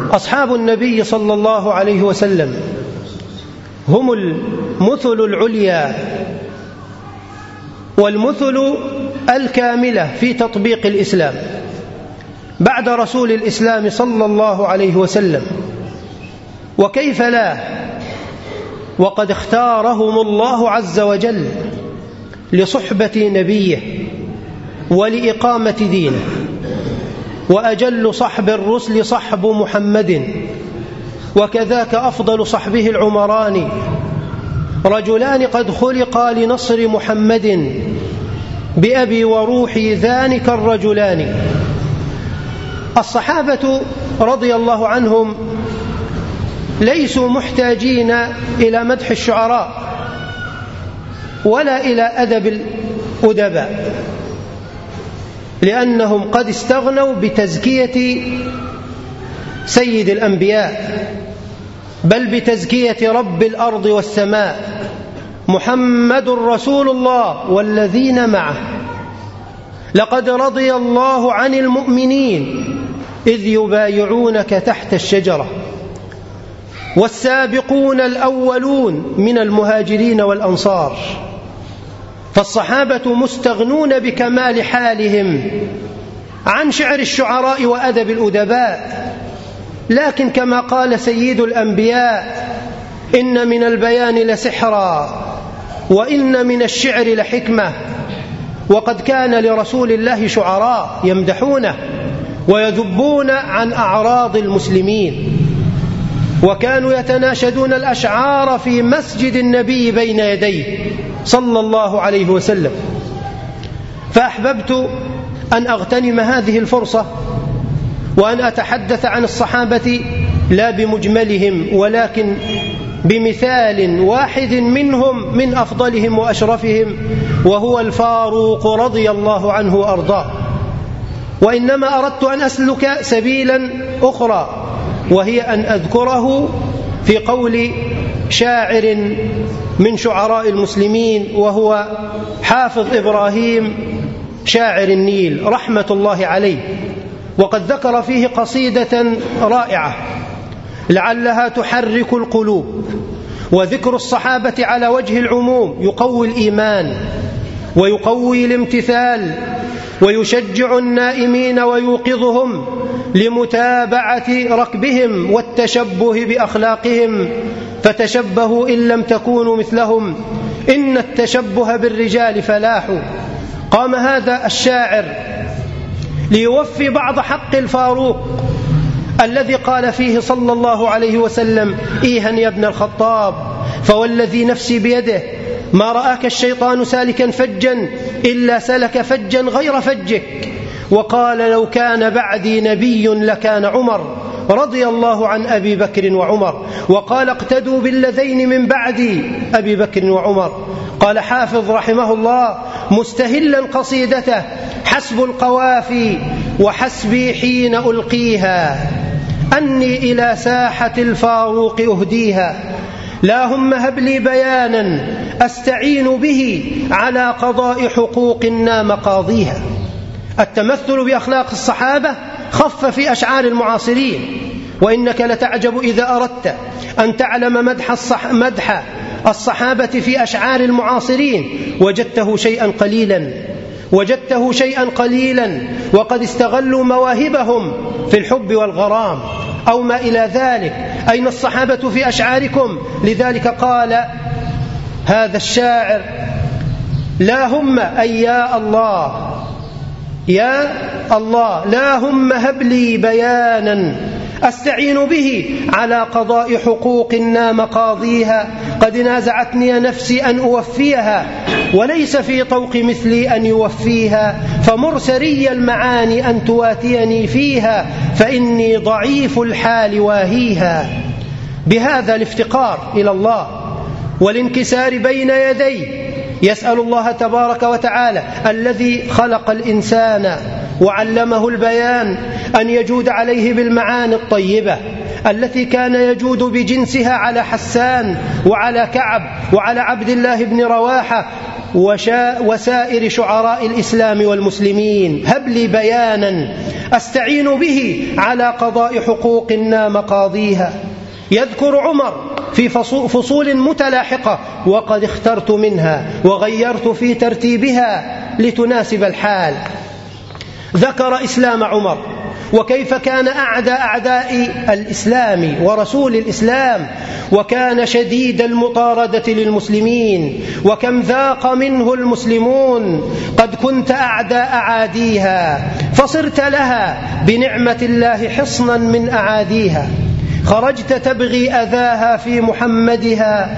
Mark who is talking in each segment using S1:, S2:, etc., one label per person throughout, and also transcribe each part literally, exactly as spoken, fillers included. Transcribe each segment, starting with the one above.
S1: أصحاب النبي صلى الله عليه وسلم هم المثل العليا والمثل الكاملة في تطبيق الإسلام بعد رسول الإسلام صلى الله عليه وسلم. وكيف لا وقد اختارهم الله عز وجل لصحبة نبيه ولإقامة دينه. وأجل صحب الرسل صحب محمد، وكذاك أفضل صحبه العمران، رجلان قد خلقا لنصر محمد، بأبي وروحي ذلك الرجلان. الصحابة رضي الله عنهم ليسوا محتاجين إلى مدح الشعراء ولا إلى أدب الأدباء، لأنهم قد استغنوا بتزكية سيد الأنبياء، بل بتزكية رب الأرض والسماء محمد رسول الله والذين معه. لقد رضي الله عن المؤمنين إذ يبايعونك تحت الشجرة والسابقون الأولون من المهاجرين والأنصار. فالصحابة مستغنون بكمال حالهم عن شعر الشعراء وأدب الأدباء. لكن كما قال سيد الأنبياء: إن من البيان لسحرا وإن من الشعر لحكمة. وقد كان لرسول الله شعراء يمدحونه ويذبون عن أعراض المسلمين، وكانوا يتناشدون الأشعار في مسجد النبي بين يديه صلى الله عليه وسلم. فأحببت أن أغتنم هذه الفرصة وأن أتحدث عن الصحابة لا بمجملهم ولكن بمثال واحد منهم من أفضلهم وأشرفهم، وهو الفاروق رضي الله عنه وأرضاه. وإنما أردت أن أسلك سبيلا أخرى، وهي أن أذكره في قول شاعر من شعراء المسلمين، وهو حافظ إبراهيم شاعر النيل رحمة الله عليه. وقد ذكر فيه قصيدة رائعة لعلها تحرك القلوب. وذكر الصحابة على وجه العموم يقوي الإيمان ويقوي الامتثال ويشجع النائمين ويوقظهم لمتابعة ركبهم والتشبه بأخلاقهم، فتشبهوا إن لم تكونوا مثلهم إن التشبه بالرجال فلاح. قام هذا الشاعر ليوفي بعض حق الفاروق الذي قال فيه صلى الله عليه وسلم: إيها يا ابن الخطاب، فوالذي نفسي بيده ما رآك الشيطان سالكا فجا إلا سلك فجا غير فجك. وقال: لو كان بعدي نبي لكان عمر رضي الله عن أبي بكر وعمر. وقال: اقتدوا بالذين من بعدي أبي بكر وعمر. قال حافظ رحمه الله مستهلا قصيدته: حسب القوافي وحسبي حين ألقيها أني إلى ساحة الفاروق أهديها، لا هم هب لي بيانا أستعين به على قضاء حقوق نام قاضيها. التمثل بأخلاق الصحابة خف في أشعار المعاصرين، وإنك لتعجب إذا أردت أن تعلم مدح, الصح مدح الصحابة في أشعار المعاصرين وجدته شيئا قليلا وجدته شيئا قليلا وقد استغلوا مواهبهم في الحب والغرام أو ما إلى ذلك. أين الصحابة في أشعاركم؟ لذلك قال هذا الشاعر: لا هم أي يا الله يا الله لا هم هب لي بيانا أستعين به على قضاء حقوق نام قاضيها، قد نازعتني نفسي أن أوفيها وليس في طوق مثلي أن يوفيها، فمرسري المعاني أن تواتيني فيها فإني ضعيف الحال واهيها. بهذا الافتقار إلى الله والانكسار بين يديه يسأل الله تبارك وتعالى الذي خلق الإنسان وعلمه البيان أن يجود عليه بالمعاني الطيبة التي كان يجود بجنسها على حسان وعلى كعب وعلى عبد الله بن رواحة وسائر شعراء الإسلام والمسلمين، هب لي بيانا أستعين به على قضاء حقوق نام قاضيها. يذكر عمر في فصول متلاحقة: وقد اخترت منها وغيرت في ترتيبها لتناسب الحال. ذكر إسلام عمر وكيف كان أعدى أعداء الإسلام ورسول الإسلام، وكان شديد المطاردة للمسلمين، وكم ذاق منه المسلمون. قد كنت أعدى أعاديها فصرت لها بنعمة الله حصنا من أعاديها. خرجت تبغي أذاها في محمدها،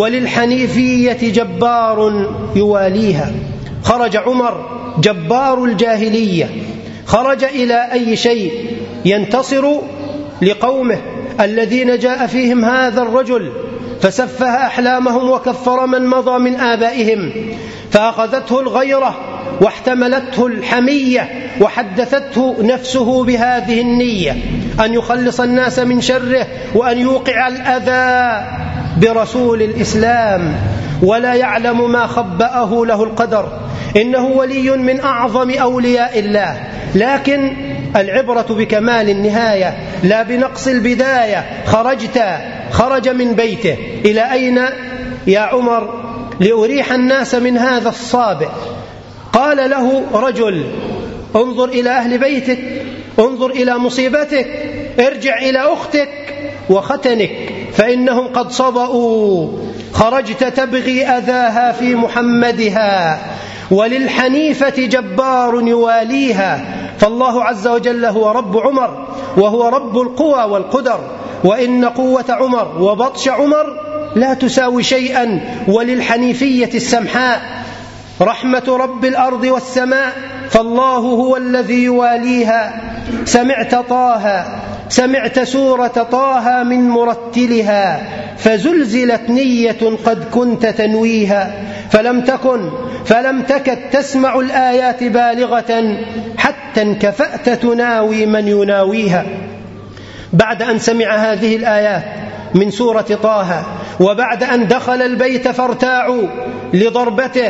S1: وللحنيفية جبار يواليها. خرج عمر جبار الجاهلية، خرج إلى أي شيء ينتصر لقومه الذين جاء فيهم هذا الرجل فسفه أحلامهم وكفر من مضى من آبائهم، فأخذته الغيرة واحتملته الحمية وحدثته نفسه بهذه النية أن يخلص الناس من شره وأن يوقع الأذى برسول الإسلام، ولا يعلم ما خبأه له القدر. إنه ولي من أعظم أولياء الله، لكن العبرة بكمال النهاية لا بنقص البداية. خرجت خرج من بيته إلى أين يا عمر؟ لأريح الناس من هذا الصابئ. قال له رجل: انظر إلى أهل بيتك، انظر إلى مصيبتك، ارجع إلى أختك وختنك فإنهم قد صبأوا. خرجت تبغي أذاها في محمدها، وللحنيفة جبار يواليها. فالله عز وجل هو رب عمر وهو رب القوى والقدر، وإن قوة عمر وبطش عمر لا تساوي شيئا وللحنيفية السمحاء. رحمة رب الأرض والسماء فالله هو الذي يواليها. سمعت طه سمعت سورة طه من مرتلها، فزلزلت نية قد كنت تنويها. فلم تكن فلم تكد تسمع الآيات بالغة حتى انكفأت تناوي من يناويها. بعد أن سمع هذه الآيات من سورة طه، وبعد أن دخل البيت فارتاعوا لضربته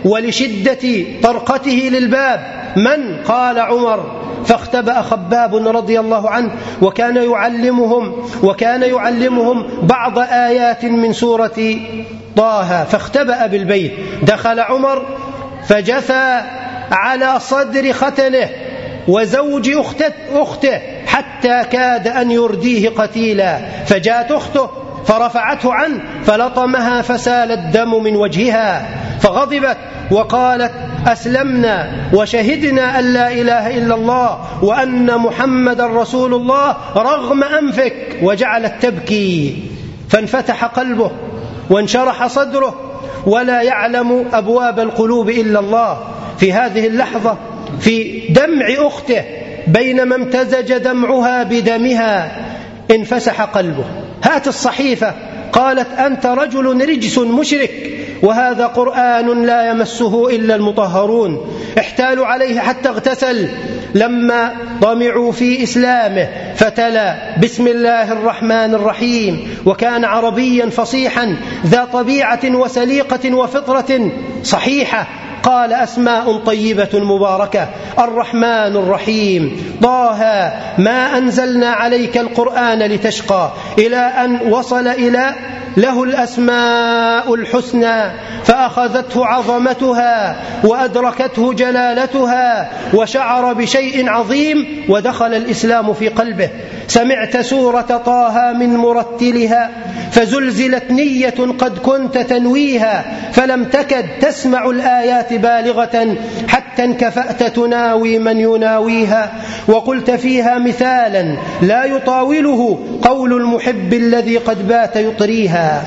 S1: ولشدة طرقته للباب، من؟ قال عمر. فاختبأ خباب رضي الله عنه وكان يعلمهم وكان يعلمهم بعض آيات من سورة طه، فاختبأ بالبيت. دخل عمر فجثى على صدر ختنه وزوج أخته, أخته حتى كاد أن يرديه قتيلا، فجاءت أخته فرفعته عنه فلطمها فسال الدم من وجهها، فغضبت وقالت: أسلمنا وشهدنا أن لا إله إلا الله وأن محمد رسول الله رغم أنفك، وجعلت تبكي. فانفتح قلبه وانشرح صدره، ولا يعلم أبواب القلوب إلا الله. في هذه اللحظة في دمع أخته بينما امتزج دمعها بدمها انفسح قلبه. هات الصحيفة. قالت: أنت رجل رجس مشرك، وهذا قرآن لا يمسه إلا المطهرون. احتالوا عليه حتى اغتسل لما طمعوا في إسلامه، فتلا: بسم الله الرحمن الرحيم. وكان عربيا فصيحا ذا طبيعة وسليقة وفطرة صحيحة. قال: أسماء طيبة مباركة، الرحمن الرحيم، طه ما أنزلنا عليك القرآن لتشقى، إلى أن وصل إلى له الأسماء الحسنى، فأخذته عظمتها وأدركته جلالتها وشعر بشيء عظيم ودخل الإسلام في قلبه. سمعت سورة طه من مرتلها، فزلزلت نية قد كنت تنويها، فلم تكد تسمع الآيات بالغة حتى انكفأت تناوي من يناويها، وقلت فيها مثالا لا يطاوله قول المحب الذي قد بات يطريها.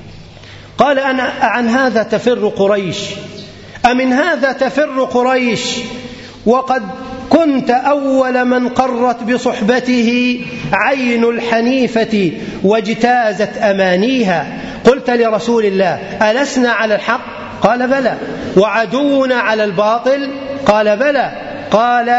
S1: قال: أنا عن هذا تفر قريش، أمن هذا تفر قريش، وقد كنت أول من قرت بصحبته عين الحنيفة واجتازت أمانيها. قلت لرسول الله: ألسنا على الحق؟ قال: بلى. وعدونا على الباطل؟ قال: بلى. قال: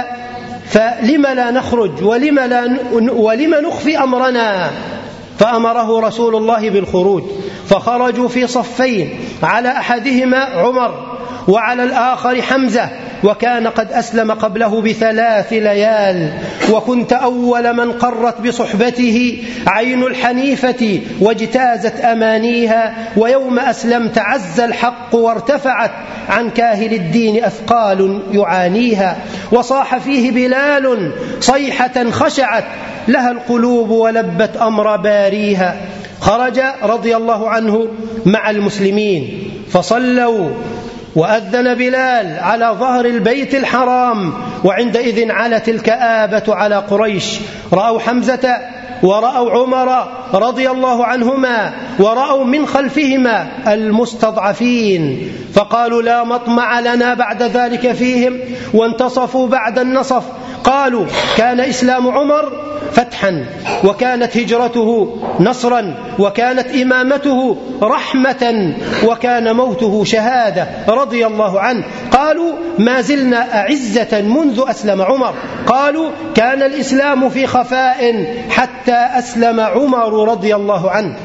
S1: فلم لا نخرج ولم, لا ولم نخفي أمرنا؟ فأمره رسول الله بالخروج، فخرجوا في صفين، على أحدهما عمر وعلى الآخر حمزة، وكان قد أسلم قبله بثلاث ليال، وكنت أول من قرت بصحبته عين الحنيفة واجتازت أمانيها، ويوم أسلمت عز الحق وارتفعت عن كاهل الدين أثقال يعانيها، وصاح فيه بلال صيحة خشعت لها القلوب ولبت أمر باريها. خرج رضي الله عنه مع المسلمين فصلوا، وأذن بلال على ظهر البيت الحرام، وعندئذ علت الكآبة على قريش، رأوا حمزة ورأوا عمر رضي الله عنهما، ورأوا من خلفهما المستضعفين، فقالوا لا مطمع لنا بعد ذلك فيهم، وانتصفوا بعد النصف. قالوا كان إسلام عمر فتحا، وكانت هجرته نصرا، وكانت إمامته رحمة، وكان موته شهادة رضي الله عنه. قالوا ما زلنا أعزة منذ أسلم عمر. قالوا كان الإسلام في خفاء حتى أسلم عمر رضي الله عنه،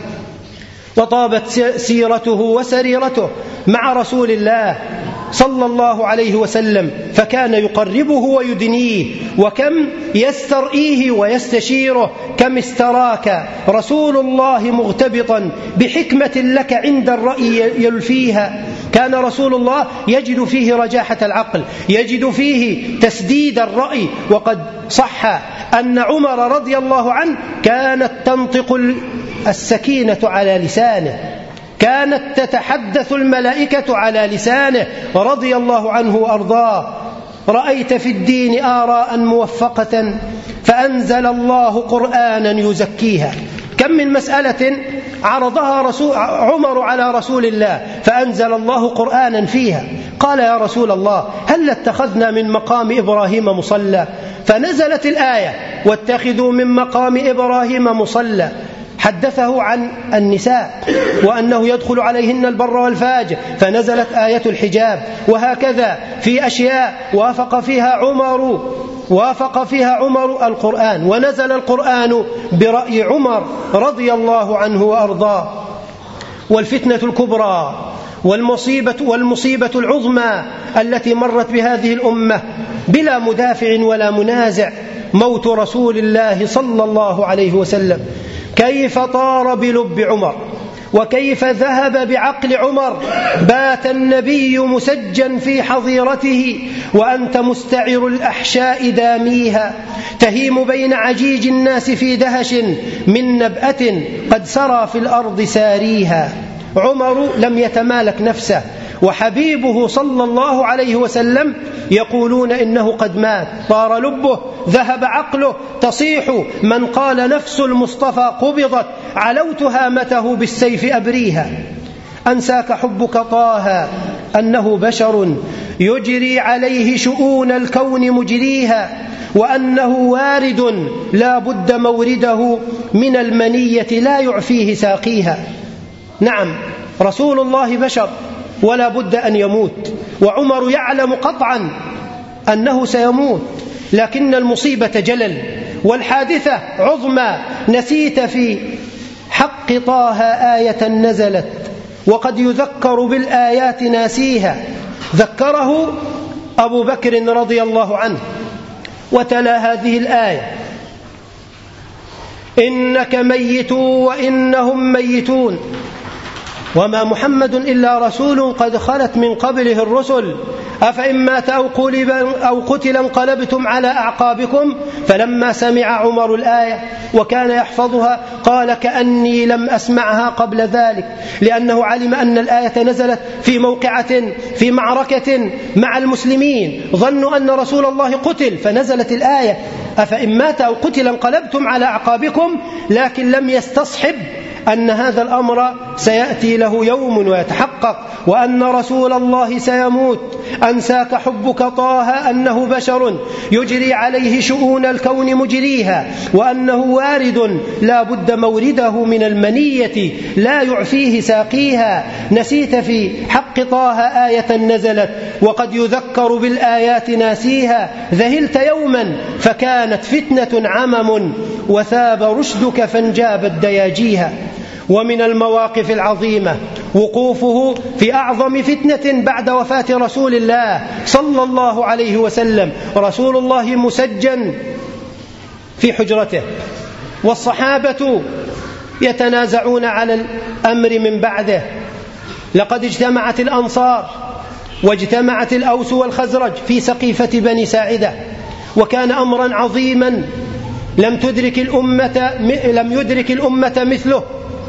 S1: وطابت سيرته وسريرته مع رسول الله صلى الله عليه وسلم، فكان يقربه ويدنيه، وكم يسترئيه ويستشيره، كم استراك رسول الله مغتبطا بحكمة لك عند الرأي يلفيها. كان رسول الله يجد فيه رجاحة العقل، يجد فيه تسديد الرأي. وقد صح أن عمر رضي الله عنه كانت تنطق السكينة على لسانه، كانت تتحدث الملائكة على لسانه رضي الله عنه وأرضاه. رأيت في الدين آراء موفقة فأنزل الله قرآنا يزكيها. كم من مسألة عرضها رسول عمر على رسول الله فأنزل الله قرآنا فيها. قال يا رسول الله هل اتخذنا من مقام إبراهيم مصلى؟ فنزلت الآية واتخذوا من مقام إبراهيم مصلى. حدثه عن النساء وأنه يدخل عليهن البر والفاجر فنزلت آية الحجاب. وهكذا في أشياء وافق فيها عمر وافق فيها عمر القرآن، ونزل القرآن برأي عمر رضي الله عنه وأرضاه. والفتنة الكبرى والمصيبة, والمصيبة العظمى التي مرت بهذه الأمة بلا مدافع ولا منازع موت رسول الله صلى الله عليه وسلم. كيف طار بلب عمر، وكيف ذهب بعقل عمر. بات النبي مسجا في حظيرته وأنت مستعر الأحشاء داميها، تهيم بين عجيج الناس في دهش من نبأة قد سرى في الأرض ساريها. عمر لم يتمالك نفسه، وحبيبه صلى الله عليه وسلم يقولون إنه قد مات، طار لبه، ذهب عقله. تصيح من قال نفس المصطفى قبضت، علوت هامته بالسيف أبريها. أنساك حبك طه أنه بشر يجري عليه شؤون الكون مجريها، وأنه وارد لا بد مورده من المنية لا يعفيه ساقيها. نعم رسول الله بشر ولا بد أن يموت، وعمر يعلم قطعا أنه سيموت، لكن المصيبة جلل والحادثة عظمى. نسيت في حق طه آية نزلت، وقد يذكر بالآيات ناسيها. ذكره أبو بكر رضي الله عنه وتلا هذه الآية: إنك ميت وإنهم ميتون وما محمد إلا رسول قد خلت من قبله الرسل أفإن مات أو قتل انقلبتم على أعقابكم. فلما سمع عمر الآية وكان يحفظها قال كأني لم أسمعها قبل ذلك، لأنه علم أن الآية نزلت في موقعة في معركة مع المسلمين، ظنوا أن رسول الله قتل فنزلت الآية أفإن مات أو قتل انقلبتم على أعقابكم، لكن لم يستصحب أن هذا الأمر سيأتي له يوم ويتحقق، وأن رسول الله سيموت. أنساك حبك طه أنه بشر يجري عليه شؤون الكون مجريها، وأنه وارد لا بد مورده من المنية لا يعفيه ساقيها. نسيت في حق طه آية نزلت وقد يذكر بالآيات ناسيها. ذهلت يوما فكانت فتنة عمم وثاب رشدك فانجابت دياجيها. ومن المواقف العظيمة وقوفه في أعظم فتنة بعد وفاة رسول الله صلى الله عليه وسلم، رسول الله مسجن في حجرته، والصحابة يتنازعون على الأمر من بعده. لقد اجتمعت الأنصار واجتمعت الأوس والخزرج في سقيفة بني ساعدة، وكان أمرا عظيما لم تدرك الأمة لم يدرك الأمة مثله.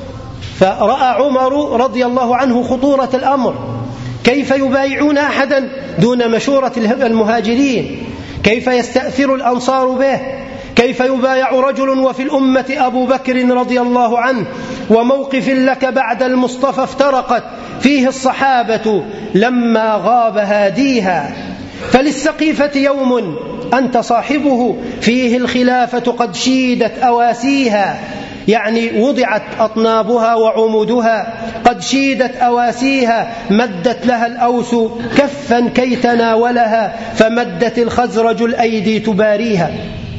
S1: فرأى عمر رضي الله عنه خطورة الأمر، كيف يبايعون أحدا دون مشورة المهاجرين، كيف يستأثر الأنصار به، كيف يبايع رجل وفي الأمة أبو بكر رضي الله عنه، وموقف لك بعد المصطفى افترقت فيه الصحابة لما غاب هاديها. فللسقيفة يوم أنت صاحبه فيه الخلافة قد شيدت أواسيها، يعني وضعت أطنابها وعمودها، قد شيدت أواسيها، مدت لها الأوس كفا كي تناولها، فمدت الخزرج الأيدي تباريها.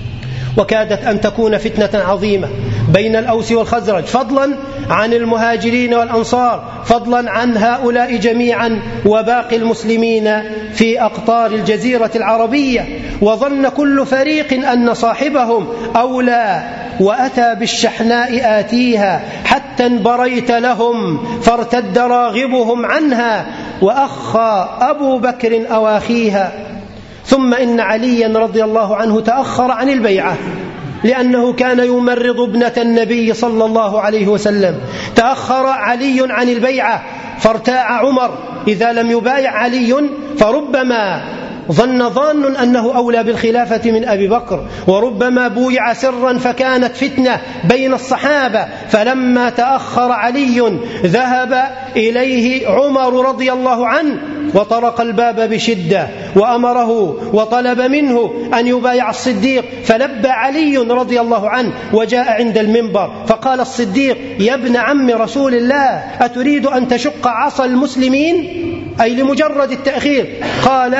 S1: وكادت أن تكون فتنة عظيمة بين الأوس والخزرج، فضلا عن المهاجرين والأنصار، فضلا عن هؤلاء جميعا وباقي المسلمين في أقطار الجزيرة العربية. وظن كل فريق أن صاحبهم أولى، وأتى بالشحناء آتيها حتى انبريت لهم، فارتد راغبهم عنها، وأخى أبو بكر أواخيها. ثم إن عليا رضي الله عنه تأخر عن البيعة، لأنه كان يمرض ابنة النبي صلى الله عليه وسلم. تأخر علي عن البيعة، فارتاع عمر إذا لم يبايع علي فربما ظن ظان أنه أولى بالخلافة من أبي بكر، وربما بويع سرا فكانت فتنة بين الصحابة. فلما تأخر علي ذهب إليه عمر رضي الله عنه وطرق الباب بشدة وأمره وطلب منه أن يبايع الصديق، فلبى علي رضي الله عنه وجاء عند المنبر، فقال الصديق: يا ابن عم رسول الله، أتريد أن تشق عصا المسلمين؟ أي لمجرد التأخير. قال: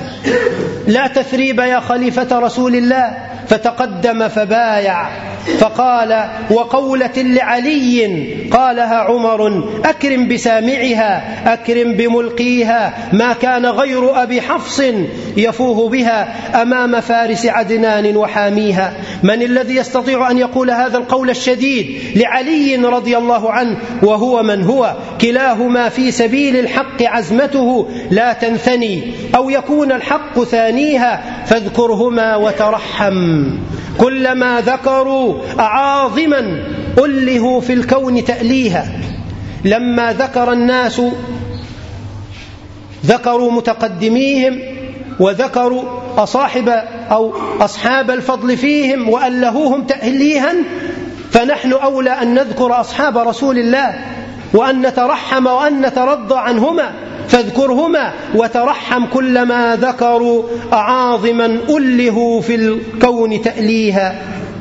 S1: لا تثريب يا خليفة رسول الله. فتقدم فبايع، فقال: وقولة لعلي قالها عمر: أكرم بسامعها، أكرم بملقيها، ما كان غير أبي حفص يفوه بها أمام فارس عدنان وحاميها. من الذي يستطيع أن يقول هذا القول الشديد لعلي رضي الله عنه وهو من هو؟ كلاهما في سبيل الحق عزمته لا تنثني، أو يكون الحق ثانيها، فاذكرهما وترحم. كلما ذكروا أعاظما ألهوا في الكون تأليها. لما ذكر الناس ذكروا متقدميهم وذكروا أصاحب أو أصحاب الفضل فيهم وألهوهم تأليها، فنحن أولى أن نذكر أصحاب رسول الله وأن نترحم وأن نترضى عنهما. فاذكرهما وترحم كلما ذكروا أعاظما ألهوا في الكون تأليها.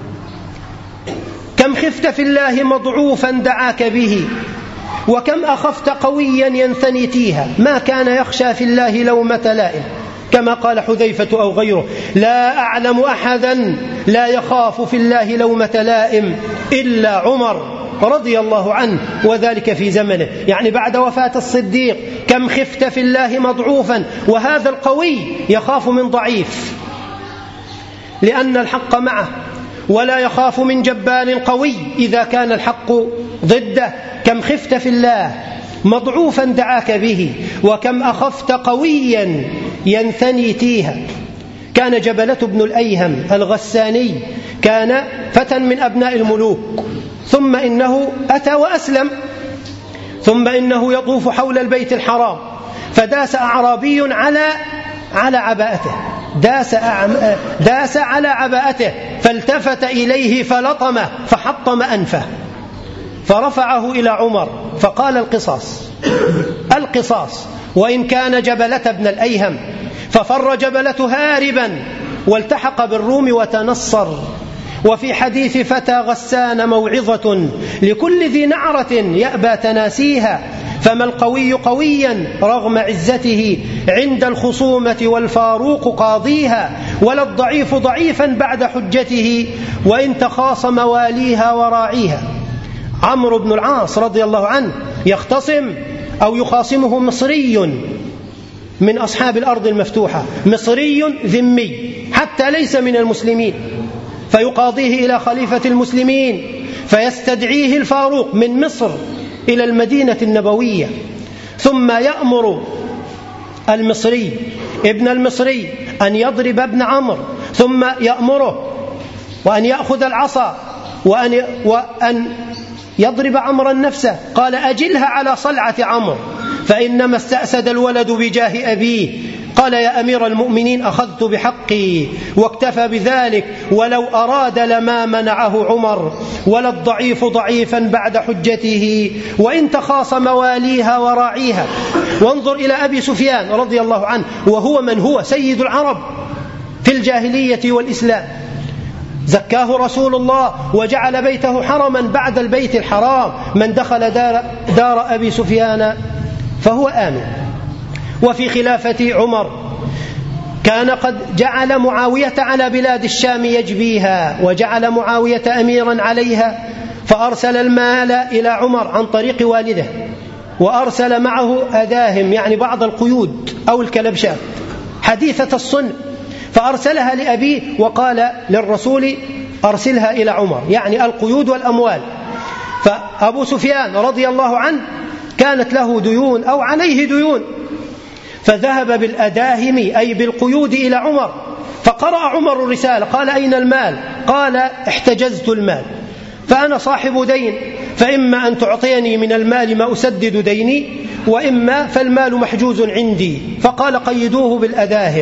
S1: كم خفت في الله مضعوفا دعاك به، وكم أخفت قويا ينثني تيها. ما كان يخشى في الله لومة لائم، كما قال حذيفة أو غيره: لا أعلم أحدا لا يخاف في الله لومة لائم إلا عمر رضي الله عنه، وذلك في زمنه، يعني بعد وفاة الصديق. كم خفت في الله مضعوفا، وهذا القوي يخاف من ضعيف لأن الحق معه، ولا يخاف من جبار قوي إذا كان الحق ضده. كم خفت في الله مضعوفا دعاك به، وكم أخفت قويا ينثني تيها. كان جبلة بن الأيهم الغساني كان فتى من أبناء الملوك، ثم إنه أتى وأسلم، ثم إنه يطوف حول البيت الحرام، فداس أعرابي على على عباءته، داس, داس على عباءته، فالتفت إليه فلطمه فحطم أنفه، فرفعه إلى عمر فقال: القصاص القصاص. وإن كان جبلة بن الأيهم، ففر جبلة هاربا والتحق بالروم وتنصر. وفي حديث فتى غسان موعظة لكل ذي نعرة يأبى تناسيها، فما القوي قويا رغم عزته عند الخصومة والفاروق قاضيها، ولا الضعيف ضعيفا بعد حجته وإن تخاصم واليها وراعيها. عمرو بن العاص رضي الله عنه يختصم أو يخاصمه مصري من أصحاب الأرض المفتوحة، مصري ذمي حتى ليس من المسلمين، فيقاضيه إلى خليفة المسلمين فيستدعيه الفاروق من مصر إلى المدينة النبوية، ثم يأمر المصري ابن المصري أن يضرب ابن عمرو، ثم يأمره وأن يأخذ العصا وأن, وأن يضرب عمرا نفسه. قال أجلها على صلعة عمرو فإنما استأسد الولد بجاه أبيه. قال يا أمير المؤمنين أخذت بحقي واكتفى بذلك، ولو أراد لما منعه عمر، ولا الضعيف ضعيفا بعد حجته وإن تخاصم واليها وراعيها. وانظر إلى أبي سفيان رضي الله عنه، وهو من هو سيد العرب في الجاهلية والإسلام، زكاه رسول الله وجعل بيته حرما بعد البيت الحرام، من دخل دار, دار أبي سفيان فهو آمن. وفي خلافة عمر كان قد جعل معاوية على بلاد الشام يجبيها، وجعل معاوية أميرا عليها، فأرسل المال إلى عمر عن طريق والده، وأرسل معه أداهم يعني بعض القيود أو الكلبشات حديثة الصنع، فأرسلها لأبيه وقال للرسول أرسلها إلى عمر، يعني القيود والأموال. فأبو سفيان رضي الله عنه كانت له ديون أو عليه ديون، فذهب بالأداهم أي بالقيود إلى عمر، فقرأ عمر الرسالة قال أين المال؟ قال احتجزت المال، فأنا صاحب دين، فإما أن تعطيني من المال ما أسدد ديني، وإما فالمال محجوز عندي. فقال قيدوه بالأداهم،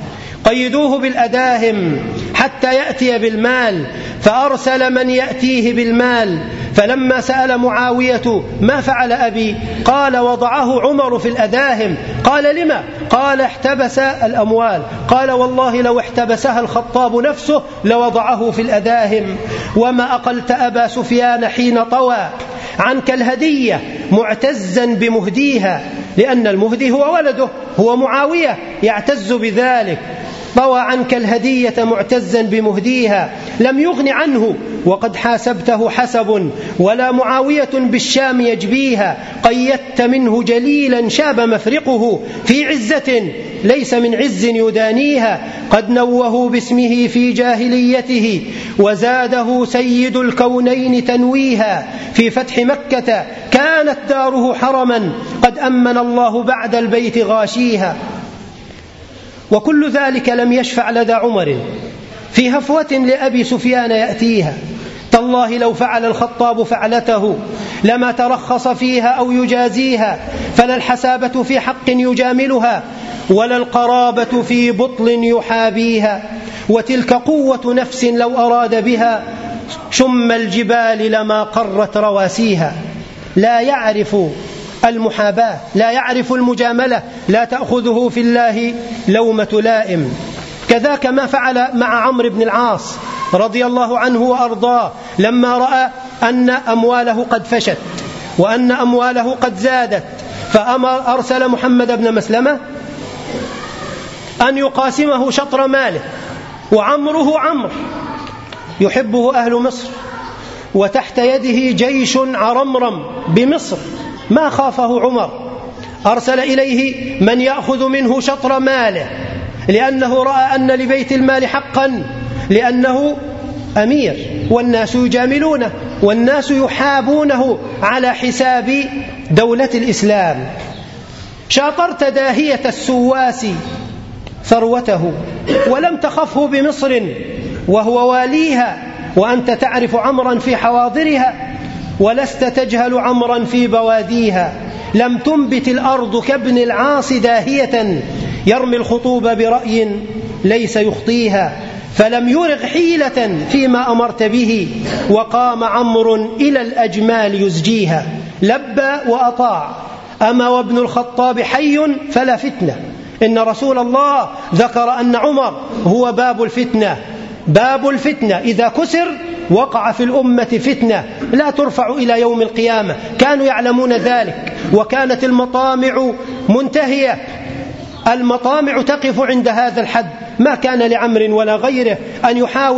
S1: قيدوه بالأداهم حتى يأتي بالمال، فأرسل من يأتيه بالمال. فلما سأل معاوية ما فعل أبي؟ قال وضعه عمر في الأداهم. قال لما؟ قال احتبس الأموال. قال والله لو احتبسها الخطاب نفسه لوضعه في الأداهم. وما أقلت أبا سفيان حين طوى عنك الهدية معتزا بمهديها، لأن المهدي هو ولده، هو معاوية يعتز بذلك. طوى عنك الهدية معتزا بمهديها، لم يغن عنه وقد حاسبته حسب، ولا معاوية بالشام يجبيها. قيدت منه جليلا شاب مفرقه في عزة ليس من عز يدانيها. قد نوه باسمه في جاهليته وزاده سيد الكونين تنويها. في فتح مكة كانت داره حرما قد أمن الله بعد البيت غاشيها. وكل ذلك لم يشفع لدى عمر في هفوة لأبي سفيان يأتيها. تالله لو فعل الخطاب فعلته لما ترخص فيها أو يجازيها، فلا الحسابة في حق يجاملها، ولا القرابة في بطل يحابيها. وتلك قوة نفس لو أراد بها شم الجبال لما قرت رواسيها. لا يعرف المحاباة، لا يعرف المجاملة، لا تأخذه في الله لومة لائم. كذاك ما فعل مع عمرو بن العاص رضي الله عنه وأرضاه، لما رأى أن أمواله قد فشت وأن أمواله قد زادت، فأمر أرسل محمد بن مسلمة أن يقاسمه شطر ماله. وعمره عمرو يحبه أهل مصر، وتحت يده جيش عرمرم بمصر، ما خافه عمر. أرسل إليه من يأخذ منه شطر ماله، لأنه رأى أن لبيت المال حقا، لأنه أمير والناس يجاملونه والناس يحابونه على حساب دولة الإسلام. شاطرت داهية السواس ثروته ولم تخفه بمصر وهو واليها، وأنت تعرف عمرا في حواضرها ولست تجهل عمرا في بواديها. لم تنبت الأرض كابن العاص داهية يرمي الخطوب برأي ليس يخطيها، فلم يرغ حيلة فيما أمرت به، وقام عمرو إلى الأجمال يزجيها. لبى وأطاع، أما وابن الخطاب حي فلا فتنة. إن رسول الله ذكر أن عمر هو باب الفتنة، باب الفتنة إذا كسر وقع في الأمة فتنة لا ترفع إلى يوم القيامة. كانوا يعلمون ذلك، وكانت المطامع منتهية، المطامع تقف عند هذا الحد. ما كان لعمر ولا غيره أن يحاول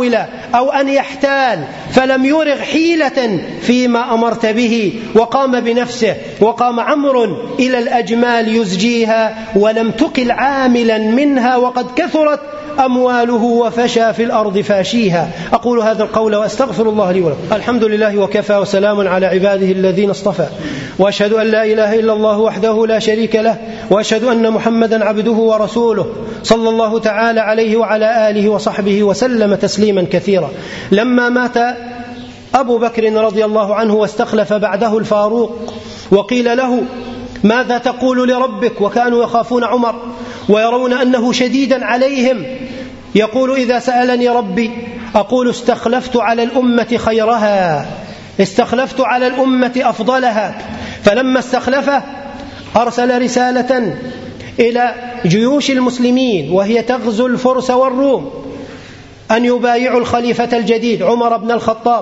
S1: أو أن يحتال، فلم يرغ حيلة فيما أمرت به، وقام بنفسه. وقام عمرو إلى الأجمال يزجيها، ولم تقل عاملا منها، وقد كثرت أمواله وفشى في الأرض فاشيها. أقول هذا القول وأستغفر الله لي ولكم. الحمد لله وكفى، وسلام على عباده الذين اصطفى، وأشهد أن لا إله إلا الله وحده لا شريك له، وأشهد أن محمدا عبده ورسوله، صلى الله تعالى عليه وعلى آله وصحبه وسلم تسليما كثيرا. لما مات أبو بكر رضي الله عنه واستخلف بعده الفاروق، وقيل له: ماذا تقول لربك؟ وكانوا يخافون عمر ويرون أنه شديدا عليهم. يقول: إذا سألني ربي أقول استخلفت على الأمة خيرها، استخلفت على الأمة أفضلها. فلما استخلفه أرسل رسالة إلى جيوش المسلمين وهي تغزو الفرس والروم أن يبايعوا الخليفة الجديد عمر بن الخطاب،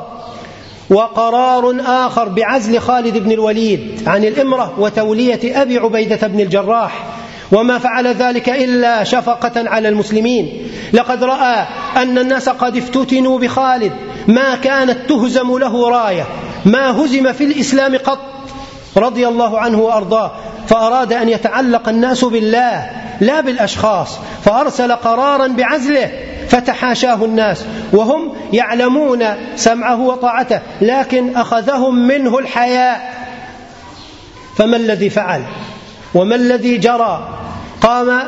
S1: وقرار آخر بعزل خالد بن الوليد عن الإمرة وتولية أبي عبيدة بن الجراح، وما فعل ذلك إلا شفقة على المسلمين. لقد رأى أن الناس قد افتتنوا بخالد، ما كانت تهزم له راية، ما هزم في الإسلام قط، رضي الله عنه وأرضاه. فأراد أن يتعلق الناس بالله لا بالأشخاص، فأرسل قرارا بعزله، فتحاشاه الناس وهم يعلمون سمعه وطاعته، لكن أخذهم منه الحياء. فما الذي فعل وما الذي جرى؟ قام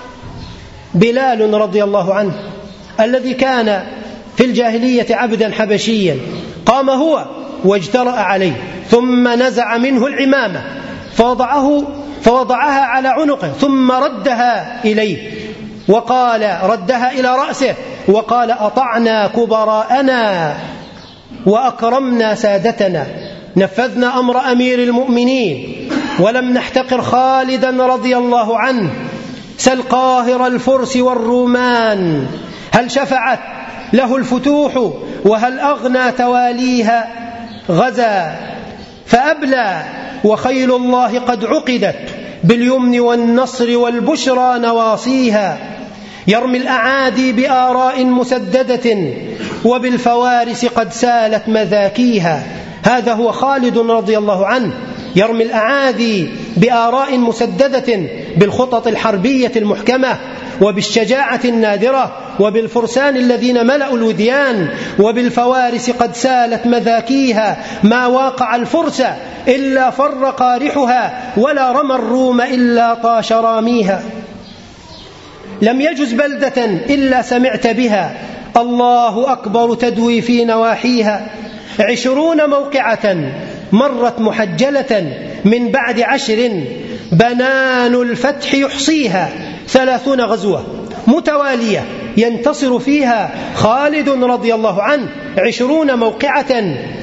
S1: بلال رضي الله عنه الذي كان في الجاهلية عبدا حبشيا، قام هو واجترأ عليه، ثم نزع منه العمامة فوضعه فوضعها على عنقه، ثم ردها إليه، وقال ردها إلى رأسه، وقال: أطعنا كبراءنا وأكرمنا سادتنا، نفذنا أمر أمير المؤمنين ولم نحتقر خالدا رضي الله عنه. سل قاهر الفرس والرومان، هل شفعت له الفتوح وهل أغنى تواليها؟ غزا فأبلى وخيل الله قد عقدت، باليمن والنصر والبشرى نواصيها. يرمي الأعادي بآراء مسددة، وبالفوارس قد سالت مذاكيها. هذا هو خالد رضي الله عنه، يرمي الأعادي بآراء مسددة، بالخطط الحربية المحكمة، وبالشجاعة النادرة، وبالفرسان الذين ملأوا الوديان، وبالفوارس قد سالت مذاكيها. ما واقع الفرس إلا فر قارحها، ولا رمى الروم إلا طاش راميها. لم يجز بلدة إلا سمعت بها، الله أكبر تدوي في نواحيها. عشرون موقعة مرت محجلة، من بعد عشر بنان الفتح يحصيها. ثلاثون غزوة متوالية ينتصر فيها خالد رضي الله عنه. عشرون موقعة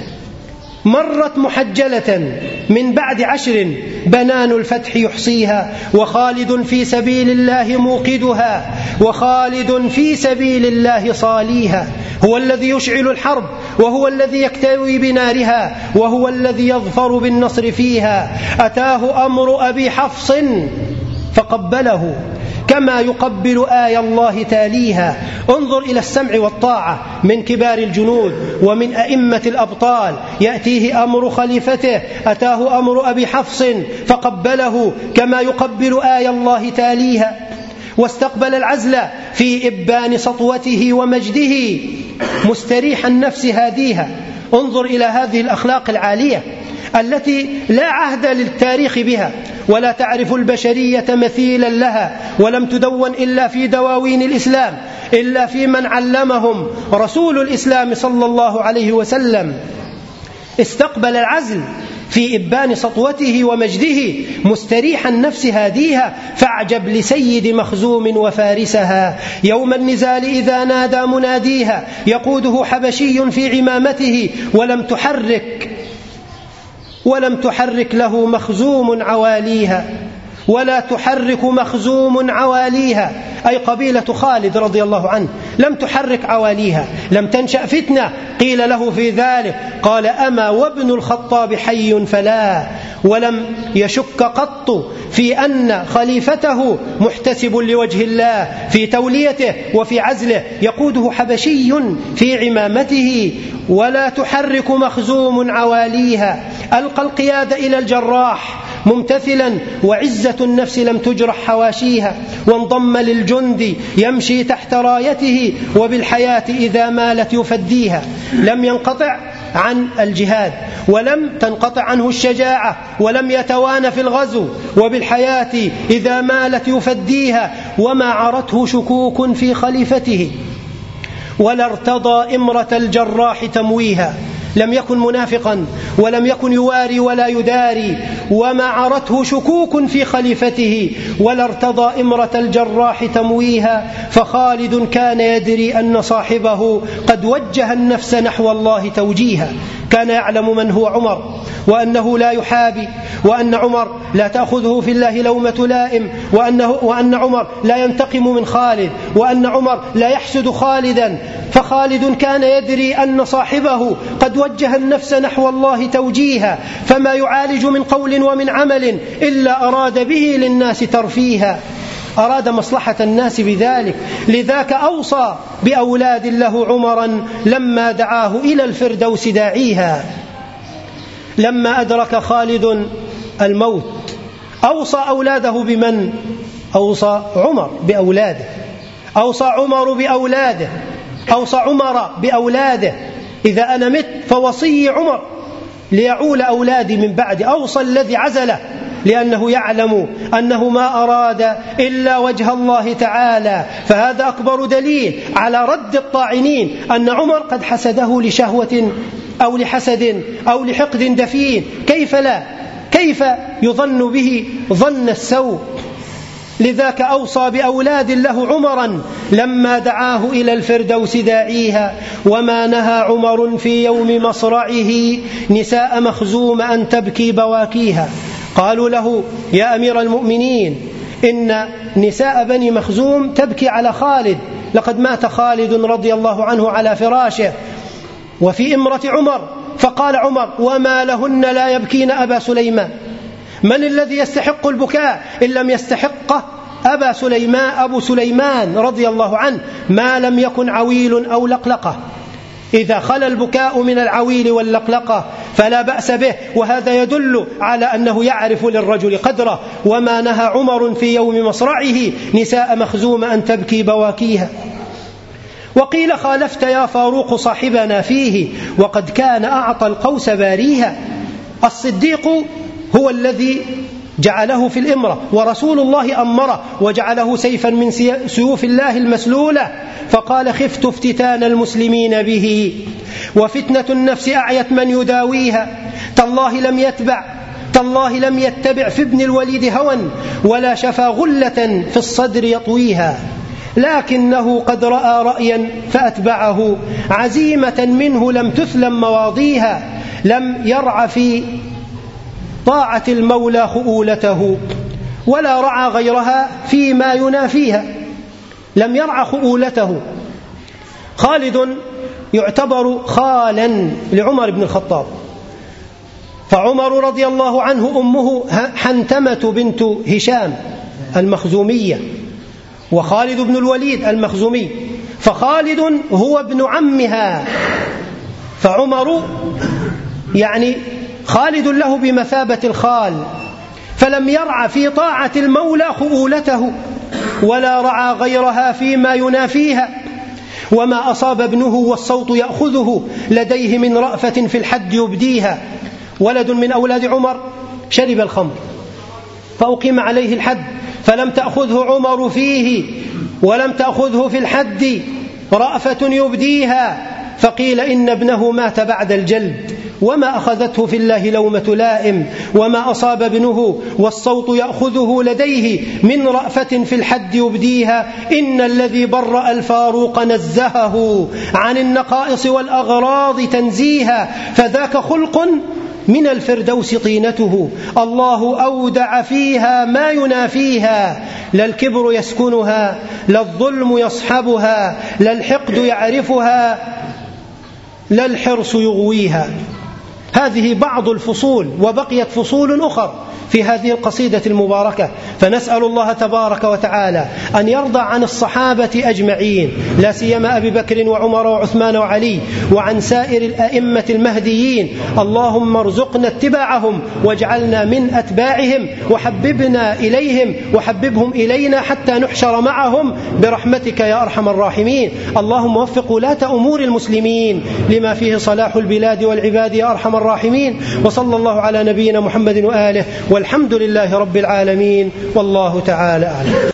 S1: مرت محجلة، من بعد عشر بنان الفتح يحصيها. وخالد في سبيل الله موقدها، وخالد في سبيل الله صاليها. هو الذي يشعل الحرب، وهو الذي يكتوي بنارها، وهو الذي يظفر بالنصر فيها. أتاه أمر أبي حفص فقبله، كما يقبل آي الله تاليها. انظر إلى السمع والطاعة من كبار الجنود ومن أئمة الأبطال. يأتيه أمر خليفته، أتاه أمر أبي حفص فقبله، كما يقبل آي الله تاليها. واستقبل العزل في إبان سطوته ومجده، مستريح النفس هاديها. انظر إلى هذه الأخلاق العالية التي لا عهد للتاريخ بها، ولا تعرف البشرية مثيلا لها، ولم تدون إلا في دواوين الإسلام، إلا في من علمهم رسول الإسلام صلى الله عليه وسلم. استقبل العزل في إبان سطوته ومجده، مستريح النفس هاديها. فاعجب لسيد مخزوم وفارسها، يوم النزال إذا نادى مناديها. يقوده حبشي في عمامته، ولم تحرك ولم تحرك له مخزوم عواليها، ولا تحرك مخزوم عواليها، أي قبيلة خالد رضي الله عنه لم تحرك عواليها، لم تنشأ فتنة. قيل له في ذلك قال: أما وابن الخطاب حي فلا، ولم يشك قط في أن خليفته محتسب لوجه الله في توليته وفي عزله، يقوده حبشي في عمامته، ولا تحرك مخزوم عواليها. ألقى القيادة إلى الجراح ممتثلا، وعزة النفس لم تجرح حواشيها، وانضم للجند يمشي تحت رايته، وبالحياة إذا مالت يفديها. لم ينقطع عن الجهاد، ولم تنقطع عنه الشجاعة، ولم يتوانى في الغزو، وبالحياة إذا مالت يفديها. وما عرته شكوك في خليفته، ولا ارتضى إمرة الجراح تمويها. لم يكن منافقا، ولم يكن يواري ولا يداري. وما عرته شكوك في خليفته، ولا ارتضى إمرة الجراح تمويها. فخالد كان يدري أن صاحبه قد وجه النفس نحو الله توجيها. كان يعلم من هو عمر، وأنه لا يحابي، وأن عمر لا تأخذه في الله لومة لائم، وأنه وأن عمر لا ينتقم من خالد، وأن عمر لا يحسد خالدا. فخالد كان يدري أن صاحبه قد وجه النفس نحو الله توجيها، فما يعالج من قول ومن عمل إلا أراد به للناس ترفيها. أراد مصلحة الناس بذلك، لذاك أوصى بأولاد له عمرا لما دعاه إلى الفردوس داعيها. لما أدرك خالد الموت أوصى أولاده بمن؟ أوصى عمر بأولاده، أوصى عمر بأولاده، أوصى عمر بأولاده: إذا أنا مت فوصي عمر ليعول أولادي من بعد. أوصى الذي عزله، لأنه يعلم أنه ما أراد إلا وجه الله تعالى. فهذا أكبر دليل على رد الطاعنين، أن عمر قد حسده لشهوة أو لحسد أو لحقد دفين. كيف لا؟ كيف يظن به ظن السوء؟ لذاك أوصى بأولاد له عمرا لما دعاه إلى الفردوس داعيها. وما نهى عمر في يوم مصرعه نساء مخزوم أن تبكي بواكيها. قالوا له: يا أمير المؤمنين، إن نساء بني مخزوم تبكي على خالد، لقد مات خالد رضي الله عنه على فراشه وفي إمرة عمر. فقال عمر: وما لهن لا يبكين أبا سليمان؟ من الذي يستحق البكاء إن لم يستحقه أبا سليمان أبو سليمان رضي الله عنه، ما لم يكن عويل أو لقلقة. إذا خلى البكاء من العويل واللقلقة فلا بأس به، وهذا يدل على أنه يعرف للرجل قدره. وما نهى عمر في يوم مصرعه نساء مخزوم أن تبكي بواكيها. وقيل: خالفت يا فاروق صاحبنا فيه، وقد كان أعطى القوس باريها. الصديق هو الذي جعله في الإمرة، ورسول الله أمره وجعله سيفا من سيوف الله المسلولة. فقال: خفت افتتان المسلمين به، وفتنة النفس أعيت من يداويها. تالله لم يتبع تالله لم يتبع في ابن الوليد هوى، ولا شفى غلة في الصدر يطويها. لكنه قد رأى رأيا فأتبعه، عزيمة منه لم تثلم مواضيها. لم يرع في طاعة المولى خؤولته، ولا رعى غيرها فيما ينافيها. لم يرع خؤولته. خالد يعتبر خالا لعمر بن الخطاب، فعمر رضي الله عنه أمه حنتمة بنت هشام المخزومية، وخالد بن الوليد المخزومي، فخالد هو ابن عمها. فعمر يعني خالد له بمثابة الخال، فلم يرع في طاعة المولى خؤولته، ولا رعى غيرها فيما ينافيها. وما أصاب ابنه والصوت يأخذه لديه من رأفة في الحد يبديها. ولد من أولاد عمر شرب الخمر فأقيم عليه الحد، فلم تأخذه عمر فيه، ولم تأخذه في الحد رأفة يبديها. فقيل إن ابنه مات بعد الجلد، وما أخذته في الله لومة لائم. وما أصاب ابنه والصوت يأخذه لديه من رأفة في الحد يبديها. إن الذي برأ الفاروق نزهه عن النقائص والأغراض تنزيها. فذاك خلق من الفردوس طينته، الله أودع فيها ما ينافيها، لا الكبر يسكنها، لا الظلم يصحبها، لا الحقد يعرفها، لا الحرص يغويها. هذه بعض الفصول، وبقيت فصول أخرى في هذه القصيدة المباركة، فنسأل الله تبارك وتعالى أن يرضى عن الصحابة أجمعين، لا سيما أبي بكر وعمر وعثمان وعلي، وعن سائر الأئمة المهديين. اللهم ارزقنا اتباعهم واجعلنا من أتباعهم، وحببنا إليهم وحببهم إلينا حتى نحشر معهم برحمتك يا أرحم الراحمين. اللهم وفق ولاة أمور المسلمين لما فيه صلاح البلاد والعباد يا أرحم الراحمين. وصلى الله على نبينا محمد وآله، والحمد لله رب العالمين، والله تعالى أعلم.